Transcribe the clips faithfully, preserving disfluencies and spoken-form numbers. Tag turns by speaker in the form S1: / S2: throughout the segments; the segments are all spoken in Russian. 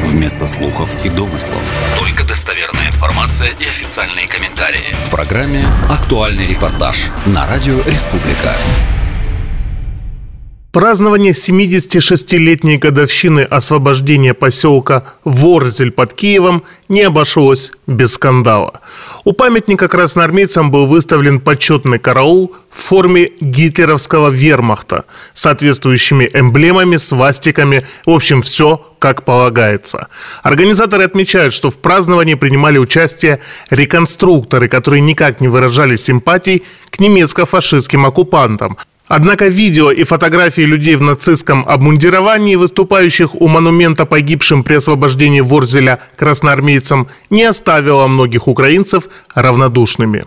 S1: вместо слухов и домыслов. Только достоверная информация и официальные комментарии. В программе «Актуальный репортаж» на радио «Республика».
S2: Празднование семидесятишестилетней годовщины освобождения поселка Ворзель под Киевом не обошлось без скандала. У памятника красноармейцам был выставлен почетный караул в форме гитлеровского вермахта с соответствующими эмблемами, свастиками, в общем, все как полагается. Организаторы отмечают, что в праздновании принимали участие реконструкторы, которые никак не выражали симпатий к немецко-фашистским оккупантам. Однако видео и фотографии людей в нацистском обмундировании, выступающих у монумента погибшим при освобождении Ворзеля красноармейцам, не оставило многих украинцев равнодушными.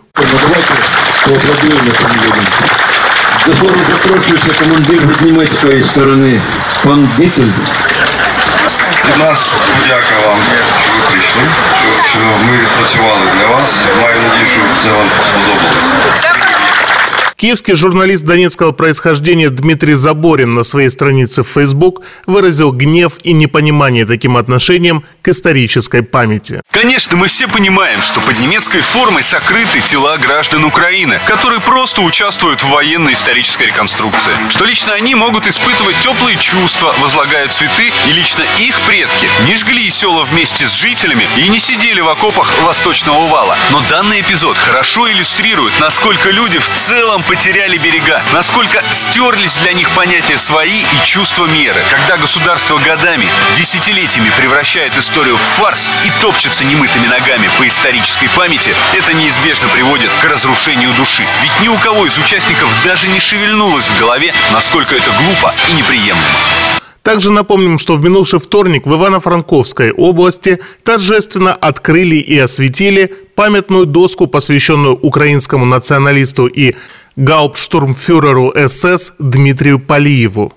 S3: Заслужено запрошується командир від німецької сторони, пан Дітель.
S4: Від нас дяка вам, що ви прийшли, що, що ми працювали для вас. Маю надію, що це вам сподобалося.
S2: Киевский журналист донецкого происхождения Дмитрий Заборин на своей странице в Facebook выразил гнев и непонимание таким отношением к исторической памяти.
S5: Конечно, мы все понимаем, что под немецкой формой сокрыты тела граждан Украины, которые просто участвуют в военно-исторической реконструкции. Что лично они могут испытывать теплые чувства, возлагают цветы, и лично их предки не жгли села вместе с жителями и не сидели в окопах Восточного вала. Но данный эпизод хорошо иллюстрирует, насколько люди в целом потеряли берега, насколько стерлись для них понятия свои и чувства меры, когда государство годами, десятилетиями превращает историю в фарс и топчется немытыми ногами по исторической памяти, это неизбежно приводит к разрушению души. Ведь ни у кого из участников даже не шевельнулось в голове, насколько это глупо и неприемлемо.
S2: Также напомним, что в минувший вторник в Ивано-Франковской области торжественно открыли и осветили памятную доску, посвященную украинскому националисту и гауптштурмфюреру СС Дмитрию Полиеву.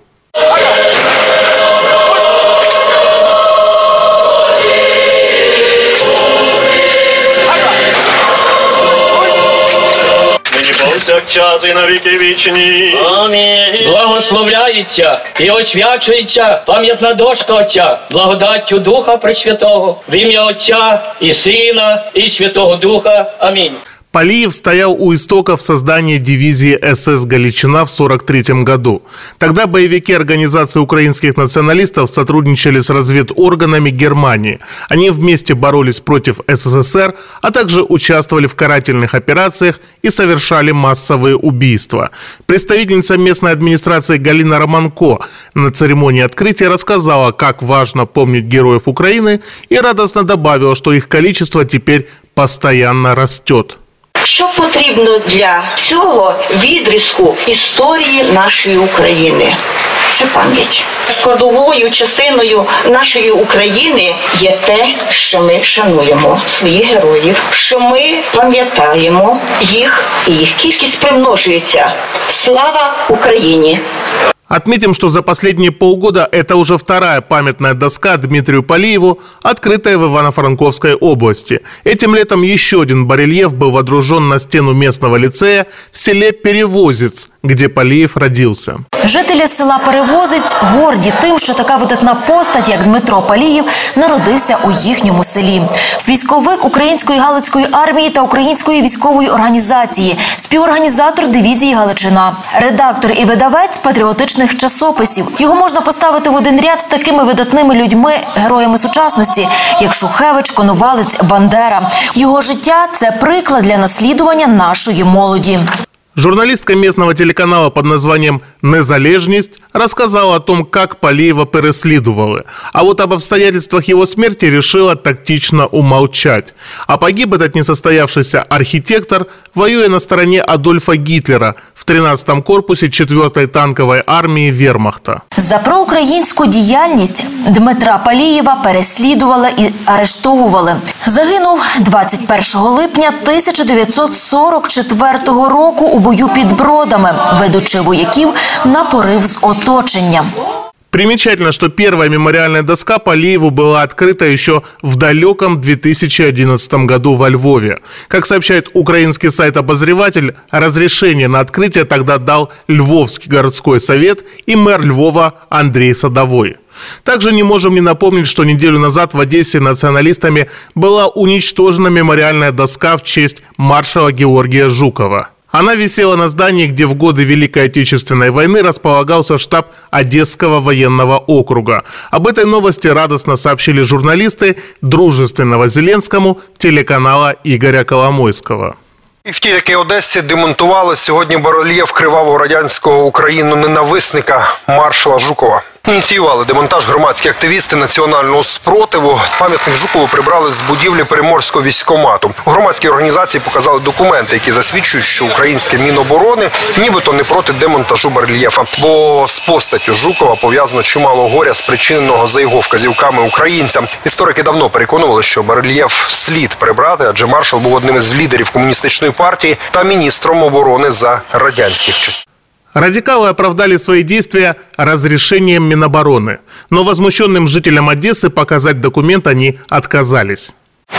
S6: Час і на віки вічні.
S7: Амінь. Благословляється і освячується пам'ятна дошка Отця, благодаттю Духа Пресвятого, в ім'я Отця і Сина і Святого Духа. Амінь.
S2: Полиев стоял у истоков создания дивизии СС «Галичина» в сорок третьем году. Тогда боевики организации украинских националистов сотрудничали с разведорганами Германии. Они вместе боролись против СССР, а также участвовали в карательных операциях и совершали массовые убийства. Представительница местной администрации Галина Романко на церемонии открытия рассказала, как важно помнить героев Украины, и радостно добавила, что их количество теперь постоянно растет.
S8: Що потрібно для цього відрізку історії нашої України? Це пам'ять. Складовою частиною нашої України є те, що ми шануємо своїх героїв, що ми пам'ятаємо їх, і їх кількість примножується. Слава Україні!
S2: Отметим, что за последние полгода это уже вторая памятная доска Дмитрию Полиеву, открытая в Ивано-Франковской области. Этим летом еще один барельеф был водружен на стену местного лицея в селе Перевозец, где Полиев родился.
S9: Жителі села Перевозець горді тим, що така видатна постать, як Дмитро Полієв, народився у їхньому селі. Військовик Української Галицької армії та Української військової організації, співорганізатор дивізії «Галичина», редактор і видавець патріотичних часописів. Його можна поставити в один ряд з такими видатними людьми, героями сучасності, як Шухевич, Коновалець, Бандера. Його життя – це приклад для наслідування нашої молоді.
S2: Журналистка местного телеканала под названием «Незалежність» рассказала о том, как Полиева переследовали. А вот об обстоятельствах его смерти решила тактично умолчать. А погиб этот несостоявшийся архитектор, воюя на стороне Адольфа Гитлера в тринадцатом корпусе четвёртой танковой армии Вермахта.
S9: За проукраїнську діяльність Дмитра Полієва переслідували і арештовували. Загинув двадцять першого липня тисяча дев'ятсот сорок четвертого року у бою під Бродами, ведучи вояків на порыв с оточения.
S2: Примечательно, что первая мемориальная доска Полиеву была открыта еще в далеком две тысячи одиннадцатом году во Львове. Как сообщает украинский сайт «Обозреватель», разрешение на открытие тогда дал Львовский городской совет и мэр Львова Андрей Садовой. Также не можем не напомнить, что неделю назад в Одессе националистами была уничтожена мемориальная доска в честь маршала Георгия Жукова. Она висела на здании, где в годы Великой Отечественной войны располагался штаб Одесского военного округа. Об этой новости радостно сообщили журналисты дружественного Зеленскому телеканала Игоря Коломойського.
S10: І в тій такій Одесі демонтували сьогодні барельєф кривавого радянського Україну-ненависника маршала Жукова. Ініціювали демонтаж громадські активісти національного спротиву. Пам'ятник Жукову прибрали з будівлі Приморського військкомату. У громадській організації показали документи, які засвідчують, що українське Міноборони нібито не проти демонтажу барельєфа. Бо з постаттю Жукова пов'язано чимало горя, спричиненого за його вказівками українцям. Історики давно переконували, що барельєф слід прибрати, адже маршал був одним із лідерів комуністичної партии та министром обороны за радянских часов.
S2: Радикалы оправдали свои действия разрешением Минобороны, но возмущенным жителям Одессы показать документ они отказались.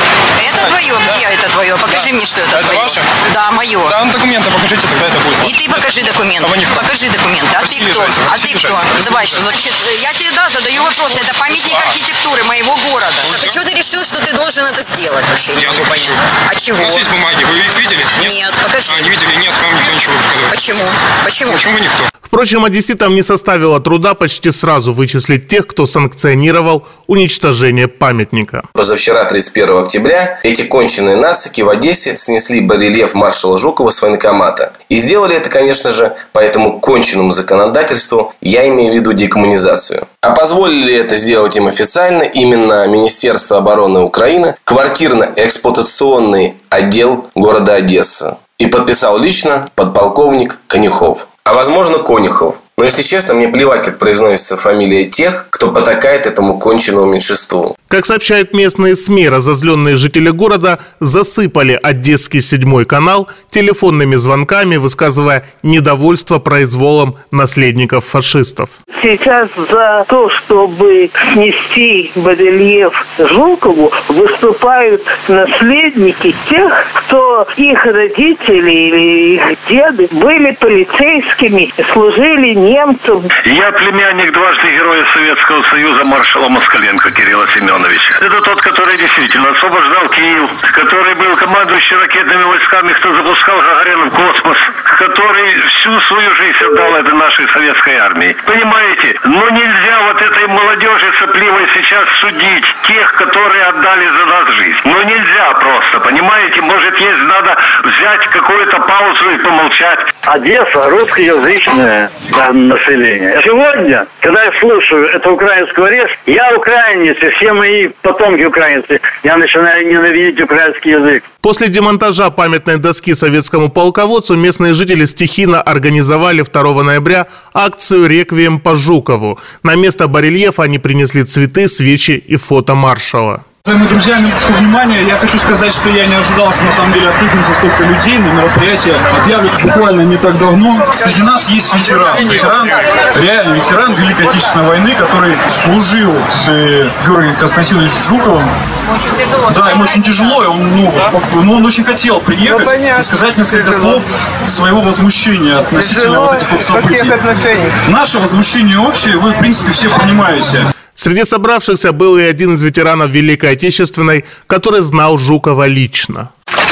S11: Это твое? Где это твое? Покажи мне, что это, это твое. Ваше? Да, мое.
S12: Да, ну документы покажите, тогда это будет.
S11: И ты покажи документы. А покажи документы. А ты кто? Лежайте, а ты кто? Лежайте. Давай, что значит? Я тебе, да, задаю вопрос. Это памятник архитектуры моего города. А почему ты решил, что ты должен это сделать вообще?
S12: Я не понятно.
S11: А чего?
S12: У нас есть бумаги. Вы их видели? Нет.
S11: Нет, покажи.
S12: А, не видели? Нет, вам никто ничего не показал.
S11: Почему? Почему?
S12: Почему никто?
S2: Впрочем, одесситам не составило труда почти сразу вычислить тех, кто санкционировал уничтожение памятника.
S13: Позавчера, тридцать первого октября, эти конченые нацики в Одессе снесли барельеф маршала Жукова с военкомата. И сделали это, конечно же, по этому конченному законодательству, я имею в виду декоммунизацию. А позволили это сделать им официально именно Министерство обороны Украины, квартирно-эксплуатационный отдел города Одесса. И подписал лично подполковник Конюхов. А возможно, Конюхов. Но, если честно, мне плевать, как произносится фамилия тех, кто потакает этому конченному меньшинству.
S2: Как сообщают местные СМИ, разозленные жители города засыпали одесский седьмой канал телефонными звонками, высказывая недовольство произволом наследников фашистов.
S14: Сейчас за то, чтобы снести барельеф Жукову, выступают наследники тех, кто их родители или их деды были полицейскими, служили немцам.
S15: Я племянник дважды Героя Советского Союза маршала Москаленко Кирилла Семеновича. Это тот, который действительно освобождал Киев, который был командующим ракетными войсками, кто запускал Гагарина в космос, который всю свою жизнь отдал этой нашей советской армии. Понимаете, но нельзя вот этой молодежи сопливой сейчас судить тех, которые отдали за нас жизнь. Но нельзя просто, понимаете, может есть надо взять какую-то паузу и помолчать.
S16: Одесса русскоязычная население. Сегодня, когда я слушаю эту украинскую речь, я украинец, и все мои потомки украинцы, я начинаю ненавидеть украинский язык.
S2: После демонтажа памятной доски советскому полководцу местные жители стихийно организовали второго ноября акцию «Реквием по Жукову». На место барельефа они принесли цветы, свечи и фото маршала.
S17: Уважаемые друзья, минуточку внимания. Я хочу сказать, что я не ожидал, что на самом деле откликнется столько людей на мероприятие. Объявлено буквально не так давно. Среди нас есть ветеран. Ветеран, реально ветеран Великой Отечественной войны, который служил с Георгием Константиновичем Жуковым. Очень тяжело. Да, ему очень тяжело, и он, ну, ну, он очень хотел приехать и сказать несколько слов своего возмущения относительно вот этих вот событий. Наше возмущение общее, вы, в принципе, все понимаете.
S2: Среди собравшихся был и один из ветеранов Великой Отечественной, который знал Жукова лично.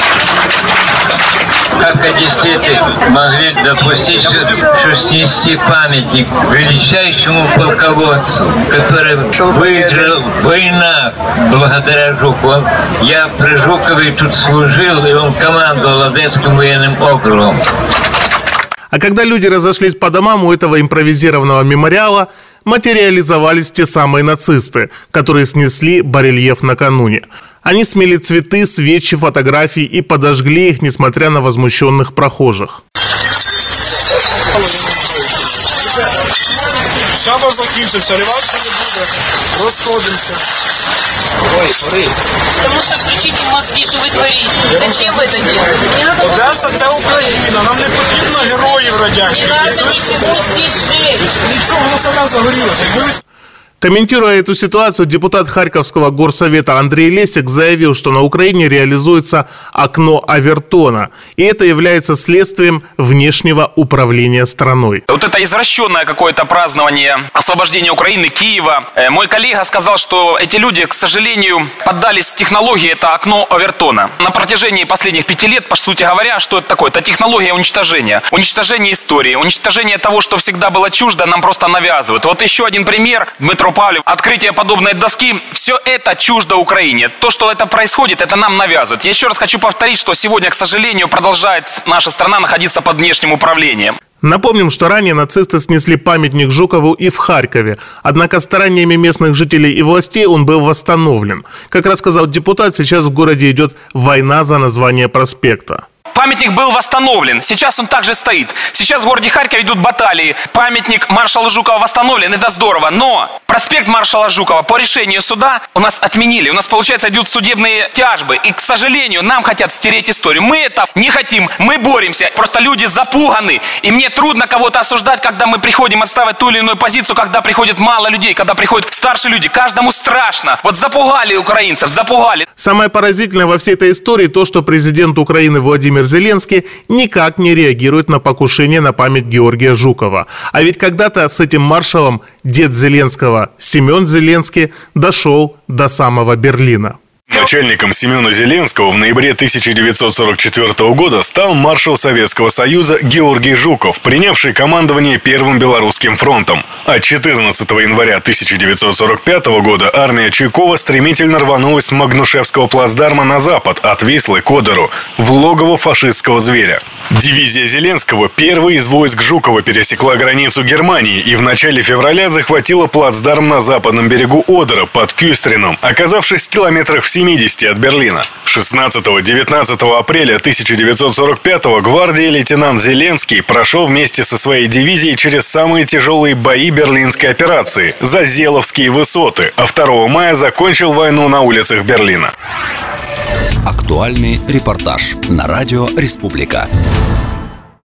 S18: Как одесситы могли допустить, что снести памятник величайшему полководцу, который выиграл война благодаря Жукову. Я при Жукове тут служил, и он командовал Одесским военным округом.
S2: А когда люди разошлись по домам, у этого импровизированного мемориала материализовались те самые нацисты, которые снесли барельеф накануне. Они смели цветы, свечи, фотографии и подожгли их, несмотря на возмущенных прохожих.
S17: Шабаш закінчився, ливатися не буде, розходимося.
S19: Ой, ой. Потому что включите мозги, что вы творите. Зачем вы это делаете?
S17: Одеса – це Україна, нам не потрібно героїв радянських.
S19: Не надо ничего здесь жить.
S17: Нічого, воно саме загорілося.
S2: Комментируя эту ситуацию, депутат Харьковского горсовета Андрей Лесик заявил, что на Украине реализуется окно Овертона, и это является следствием внешнего управления страной.
S20: Вот это извращенное какое-то празднование освобождения Украины, Киева. Мой коллега сказал, что эти люди, к сожалению, поддались технологии, это окно Овертона. На протяжении последних пяти лет, по сути говоря, что это такое? Это технология уничтожения. Уничтожение истории, уничтожение того, что всегда было чуждо, нам просто навязывают. Вот еще один пример. Дмитро Павлев. Открытие подобной доски. Все это чуждо Украине. То, что это происходит, это нам навязывают. Я еще раз хочу повторить, что сегодня, к сожалению, продолжает наша страна находиться под внешним управлением.
S2: Напомним, что ранее нацисты снесли памятник Жукову и в Харькове. Однако стараниями местных жителей и властей он был восстановлен. Как рассказал депутат, сейчас в городе идет война за название проспекта.
S20: Памятник был восстановлен, сейчас он также стоит. Сейчас в городе Харькове идут баталии. Памятник маршала Жукова восстановлен, это здорово. Но проспект маршала Жукова по решению суда у нас отменили. У нас, получается, идут судебные тяжбы. И, к сожалению, нам хотят стереть историю. Мы это не хотим, мы боремся. Просто люди запуганы. И мне трудно кого-то осуждать, когда мы приходим отстаивать ту или иную позицию, когда приходит мало людей, когда приходят старшие люди. Каждому страшно. Вот запугали украинцев, запугали.
S2: Самое поразительное во всей этой истории то, что президент Украины Владимир Зеленский никак не реагирует на покушение на память Георгия Жукова. А ведь когда-то с этим маршалом дед Зеленского Семен Зеленский дошел до самого Берлина.
S21: Начальником Семена Зеленского в ноябре тысяча девятьсот сорок четвёртого года стал маршал Советского Союза Георгий Жуков, принявший командование Первым Белорусским фронтом. А четырнадцатого января тысяча девятьсот сорок пятого года армия Чуйкова стремительно рванулась с Магнушевского плацдарма на запад от Вислы к Одеру, в логово фашистского зверя. Дивизия Зеленского первой из войск Жукова пересекла границу Германии и в начале февраля захватила плацдарм на западном берегу Одера под Кюстрином, оказавшись в километрах в семидесяти от Берлина. шестнадцатого-девятнадцатого апреля тысяча девятьсот сорок пятого гвардии лейтенант Зеленский прошел вместе со своей дивизией через самые тяжелые бои Берлинской операции – Зазеловские высоты, а второго мая закончил войну на улицах Берлина.
S1: Актуальный репортаж на радио «Республика».